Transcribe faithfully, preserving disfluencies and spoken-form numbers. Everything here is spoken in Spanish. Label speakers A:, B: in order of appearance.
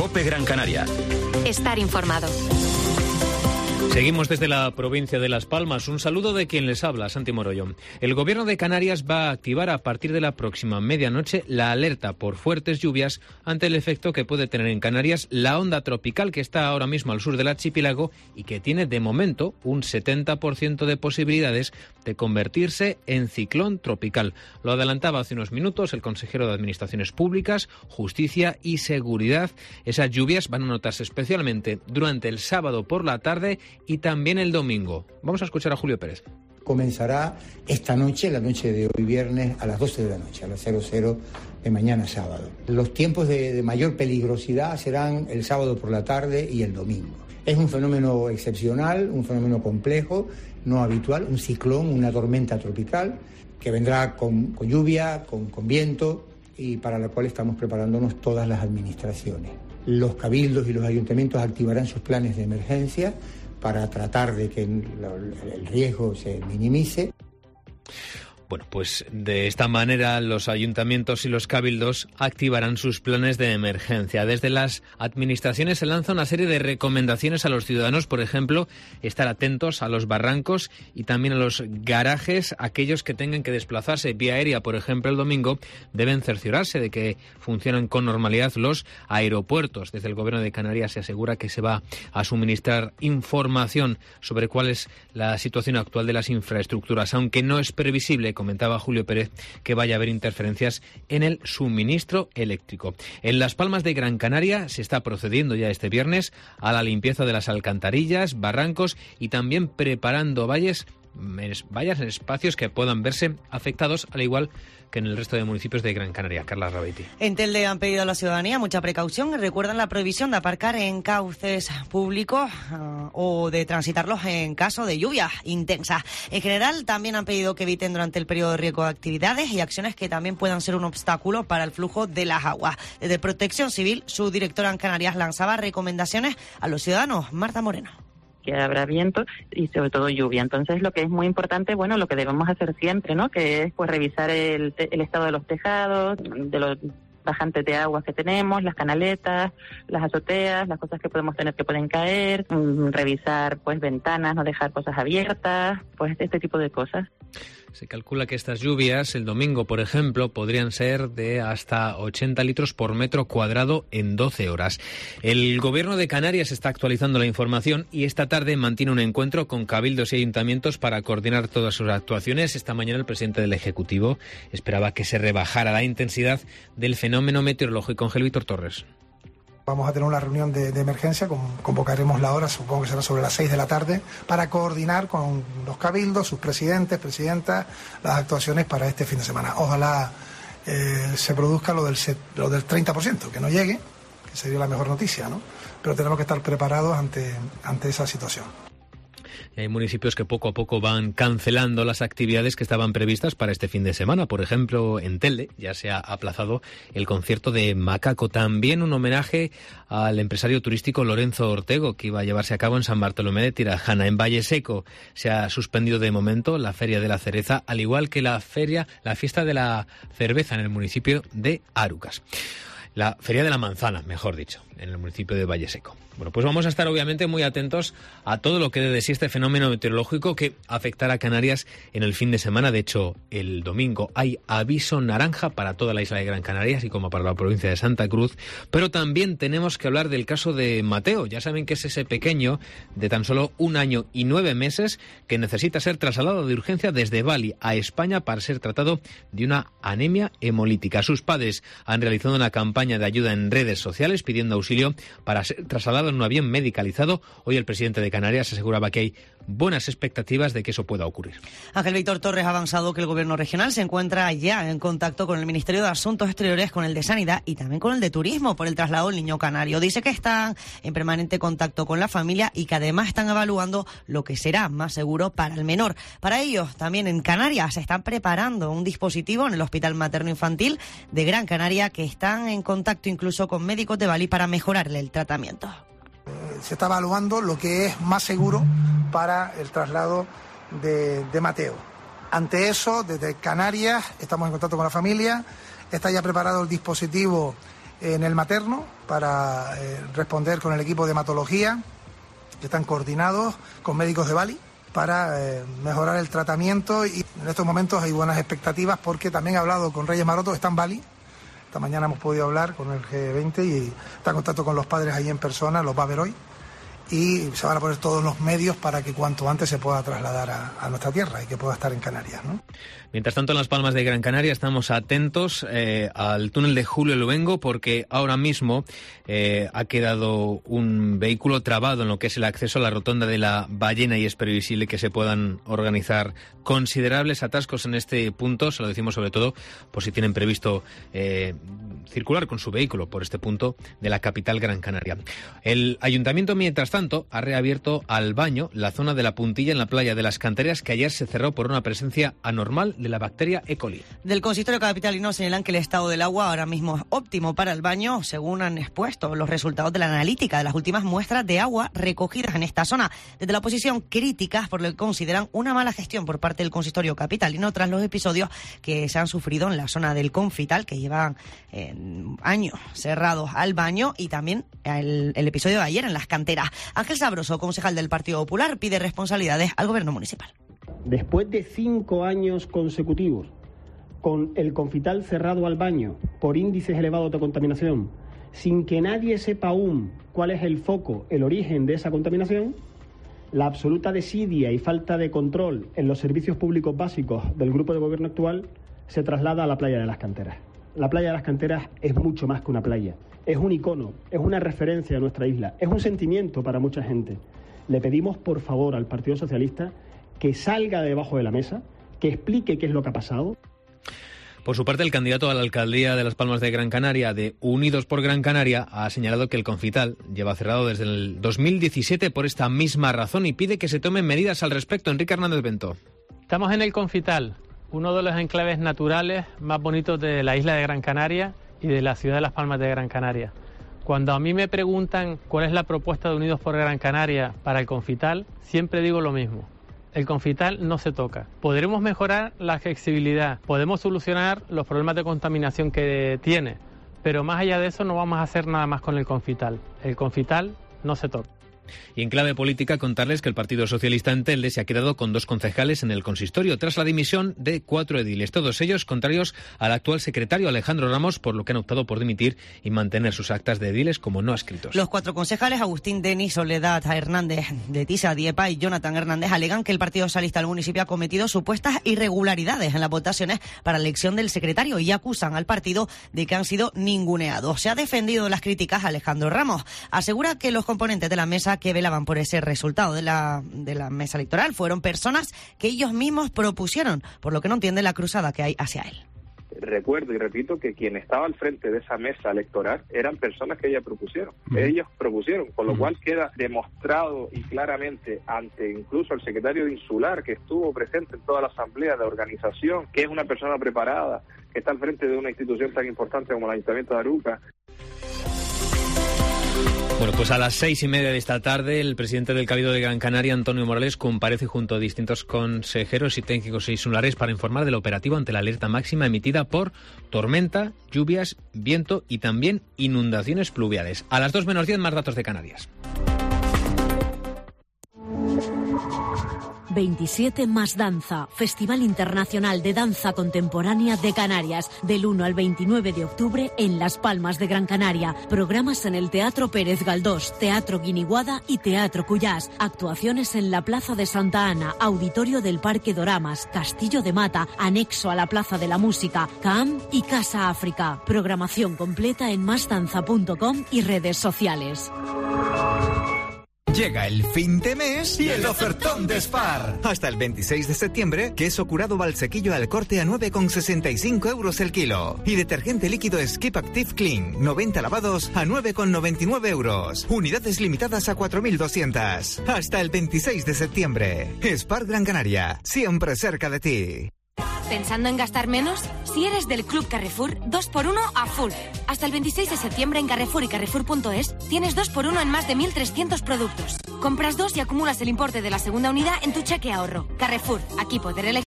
A: COPE Gran Canaria.
B: Estar informado.
C: Seguimos desde la provincia de Las Palmas. Un saludo de quien les habla, Santi Moroyo. El Gobierno de Canarias va a activar a partir de la próxima medianoche la alerta por fuertes lluvias ante el efecto que puede tener en Canarias la onda tropical que está ahora mismo al sur del archipiélago y que tiene de momento un setenta por ciento de posibilidades de convertirse en ciclón tropical. Lo adelantaba hace unos minutos el consejero de Administraciones Públicas, Justicia y Seguridad. Esas lluvias van a notarse especialmente durante el sábado por la tarde y también el domingo. Vamos a escuchar a Julio Pérez.
D: Comenzará esta noche, la noche de hoy viernes, a las doce de la noche, a las cero cero de mañana sábado. Los tiempos de, de mayor peligrosidad serán el sábado por la tarde y el domingo. Es un fenómeno excepcional, un fenómeno complejo, no habitual, un ciclón, una tormenta tropical, que vendrá con, con lluvia, con, con viento, y para la cual estamos preparándonos todas las administraciones. Los cabildos y los ayuntamientos activarán sus planes de emergencia para tratar de que el riesgo se minimice.
C: Bueno, pues de esta manera los ayuntamientos y los cabildos activarán sus planes de emergencia. Desde las administraciones se lanza una serie de recomendaciones a los ciudadanos, por ejemplo, estar atentos a los barrancos y también a los garajes. Aquellos que tengan que desplazarse vía aérea, por ejemplo, el domingo, deben cerciorarse de que funcionan con normalidad los aeropuertos. Desde el Gobierno de Canarias se asegura que se va a suministrar información sobre cuál es la situación actual de las infraestructuras, aunque no es previsible, comentaba Julio Pérez, que vaya a haber interferencias en el suministro eléctrico. En Las Palmas de Gran Canaria se está procediendo ya este viernes a la limpieza de las alcantarillas, barrancos y también preparando valles, vallas en espacios que puedan verse afectados, al igual que en el resto de municipios de Gran Canaria. Carla Rabetti.
E: En Telde han pedido a la ciudadanía mucha precaución y recuerdan la prohibición de aparcar en cauces públicos uh, o de transitarlos en caso de lluvias intensas. En general, también han pedido que eviten durante el periodo de riesgo de actividades y acciones que también puedan ser un obstáculo para el flujo de las aguas. Desde Protección Civil, su directora en Canarias lanzaba recomendaciones a los ciudadanos. Marta Moreno.
F: Que habrá viento y sobre todo lluvia. Entonces, lo que es muy importante, bueno, lo que debemos hacer siempre, ¿no? Que es pues revisar el, te- el estado de los tejados, de los bajantes de agua que tenemos, las canaletas, las azoteas, las cosas que podemos tener que pueden caer, mmm, revisar pues ventanas, no dejar cosas abiertas, pues este tipo de cosas.
C: Se calcula que estas lluvias, el domingo, por ejemplo, podrían ser de hasta ochenta litros por metro cuadrado en doce horas. El Gobierno de Canarias está actualizando la información y esta tarde mantiene un encuentro con cabildos y ayuntamientos para coordinar todas sus actuaciones. Esta mañana el presidente del Ejecutivo esperaba que se rebajara la intensidad del fenómeno meteorológico. Ángel Víctor Torres.
G: Vamos a tener una reunión de, de emergencia, convocaremos la hora, supongo que será sobre las seis de la tarde, para coordinar con los cabildos, sus presidentes, presidentas, las actuaciones para este fin de semana. Ojalá eh, se produzca lo del, lo del treinta por ciento, que no llegue, que sería la mejor noticia, ¿no? Pero tenemos que estar preparados ante, ante esa situación.
C: Y hay municipios que poco a poco van cancelando las actividades que estaban previstas para este fin de semana. Por ejemplo, en Telde ya se ha aplazado el concierto de Macaco. También un homenaje al empresario turístico Lorenzo Ortego, que iba a llevarse a cabo en San Bartolomé de Tirajana. En Valle Seco se ha suspendido de momento la Feria de la Cereza, al igual que la feria, la fiesta de la cerveza en el municipio de Arucas. La Feria de la Manzana, mejor dicho, en el municipio de Valle Seco. Bueno, pues vamos a estar obviamente muy atentos a todo lo que dé de sí este fenómeno meteorológico que afectará a Canarias en el fin de semana. De hecho, el domingo hay aviso naranja para toda la isla de Gran Canaria, así como para la provincia de Santa Cruz. Pero también tenemos que hablar del caso de Mateo. Ya saben que es ese pequeño de tan solo un año y nueve meses que necesita ser trasladado de urgencia desde Bali a España para ser tratado de una anemia hemolítica. Sus padres han realizado una campaña de ayuda en redes sociales pidiendo auxilio para ser trasladado en un avión medicalizado. Hoy el presidente de Canarias aseguraba que hay buenas expectativas de que eso pueda ocurrir.
E: Ángel Víctor Torres ha avanzado que el Gobierno regional se encuentra ya en contacto con el Ministerio de Asuntos Exteriores, con el de Sanidad y también con el de Turismo por el traslado del niño canario. Dice que están en permanente contacto con la familia y que además están evaluando lo que será más seguro para el menor. Para ello, también en Canarias se están preparando un dispositivo en el Hospital Materno Infantil de Gran Canaria, que están en contacto incluso con médicos de Bali para mejorarle el tratamiento.
G: Se está evaluando lo que es más seguro para el traslado de, de Mateo. Ante eso, desde Canarias estamos en contacto con la familia, está ya preparado el dispositivo en el materno para eh, responder con el equipo de hematología, que están coordinados con médicos de Bali, para eh, mejorar el tratamiento, y en estos momentos hay buenas expectativas porque también he hablado con Reyes Maroto, que está en Bali. Esta mañana hemos podido hablar con el G veinte y está en contacto con los padres allí en persona, los va a ver hoy, y se van a poner todos los medios para que cuanto antes se pueda trasladar a, a nuestra tierra y que pueda estar en Canarias, ¿no?
C: Mientras tanto, en Las Palmas de Gran Canaria estamos atentos eh, al túnel de Julio Luengo, porque ahora mismo eh, ha quedado un vehículo trabado en lo que es el acceso a la rotonda de la Ballena y es previsible que se puedan organizar considerables atascos en este punto. Se lo decimos sobre todo por si tienen previsto eh, circular con su vehículo por este punto de la capital Gran Canaria. El ayuntamiento, mientras tanto, ha reabierto al baño la zona de la Puntilla en la playa de las Canteras, que ayer se cerró por una presencia anormal de la bacteria E. coli.
E: Del consistorio capitalino señalan que el estado del agua ahora mismo es óptimo para el baño, según han expuesto los resultados de la analítica de las últimas muestras de agua recogidas en esta zona. Desde la oposición, críticas por lo que consideran una mala gestión por parte del consistorio capitalino tras los episodios que se han sufrido en la zona del Confital, que llevan eh, años cerrados al baño, y también el, el episodio de ayer en las Canteras. Ángel Sabroso, concejal del Partido Popular, pide responsabilidades al gobierno municipal.
A: Después de cinco años consecutivos con el Confital cerrado al baño por índices elevados de contaminación, sin que nadie sepa aún cuál es el foco, el origen de esa contaminación, la absoluta desidia y falta de control en los servicios públicos básicos del grupo de gobierno actual se traslada a la playa de las Canteras. La playa de las Canteras es mucho más que una playa, es un icono, es una referencia a nuestra isla, es un sentimiento para mucha gente. Le pedimos por favor al Partido Socialista que salga de debajo de la mesa, que explique qué es lo que ha pasado.
C: Por su parte, el candidato a la alcaldía de Las Palmas de Gran Canaria, de Unidos por Gran Canaria, ha señalado que el Confital lleva cerrado desde el dos mil diecisiete por esta misma razón y pide que se tomen medidas al respecto. Enrique Hernández Bento.
B: Estamos en el Confital, uno de los enclaves naturales más bonitos de la isla de Gran Canaria y de la ciudad de Las Palmas de Gran Canaria. Cuando a mí me preguntan cuál es la propuesta de Unidos por Gran Canaria para el Confital, siempre digo lo mismo. El Confital no se toca. Podremos mejorar la accesibilidad, podemos solucionar los problemas de contaminación que tiene, pero más allá de eso no vamos a hacer nada más con el Confital. El Confital no se toca.
C: Y en clave política, contarles que el Partido Socialista en Telde se ha quedado con dos concejales en el consistorio tras la dimisión de cuatro ediles, todos ellos contrarios al actual secretario Alejandro Ramos, por lo que han optado por dimitir y mantener sus actas de ediles como no adscritos.
E: Los cuatro concejales, Agustín Denis, Soledad Hernández de Tisa, Diepa y Jonathan Hernández, alegan que el Partido Socialista del municipio ha cometido supuestas irregularidades en las votaciones para la elección del secretario y acusan al partido de que han sido ninguneados. Se ha defendido de las críticas a Alejandro Ramos. Asegura que los componentes de la mesa que velaban por ese resultado de la, de la mesa electoral fueron personas que ellos mismos propusieron, por lo que no entiende la cruzada que hay hacia él.
H: Recuerdo y repito que quien estaba al frente de esa mesa electoral eran personas que ellas propusieron, mm. ellos propusieron, con lo mm. cual queda demostrado y claramente ante incluso el secretario de Insular, que estuvo presente en toda la asamblea de organización, que es una persona preparada, que está al frente de una institución tan importante como el Ayuntamiento de Aruca.
C: Bueno, pues a las seis y media de esta tarde, el presidente del Cabildo de Gran Canaria, Antonio Morales, comparece junto a distintos consejeros y técnicos insulares para informar del operativo ante la alerta máxima emitida por tormenta, lluvias, viento y también inundaciones pluviales. A las dos menos diez, más datos de Canarias.
I: veintisiete más Danza, Festival Internacional de Danza Contemporánea de Canarias, del uno al veintinueve de octubre en Las Palmas de Gran Canaria. Programas en el Teatro Pérez Galdós, Teatro Guiniguada y Teatro Cuyás. Actuaciones en la Plaza de Santa Ana, Auditorio del Parque Doramas, Castillo de Mata, anexo a la Plaza de la Música, C A M y Casa África. Programación completa en más danza punto com y redes sociales.
J: Llega el fin de mes y el ofertón de Spar. Hasta el veintiséis de septiembre, queso curado Valsequillo al corte a nueve con sesenta y cinco euros el kilo. Y detergente líquido Skip Active Clean, noventa lavados a nueve con noventa y nueve euros. Unidades limitadas a cuatro mil doscientas. Hasta el veintiséis de septiembre. Spar Gran Canaria, siempre cerca de ti.
K: ¿Pensando en gastar menos? Si eres del Club Carrefour, dos por uno a full. Hasta el veintiséis de septiembre en Carrefour y Carrefour punto es tienes dos por uno en más de mil trescientos productos. Compras dos y acumulas el importe de la segunda unidad en tu cheque ahorro. Carrefour, aquí poder elegir.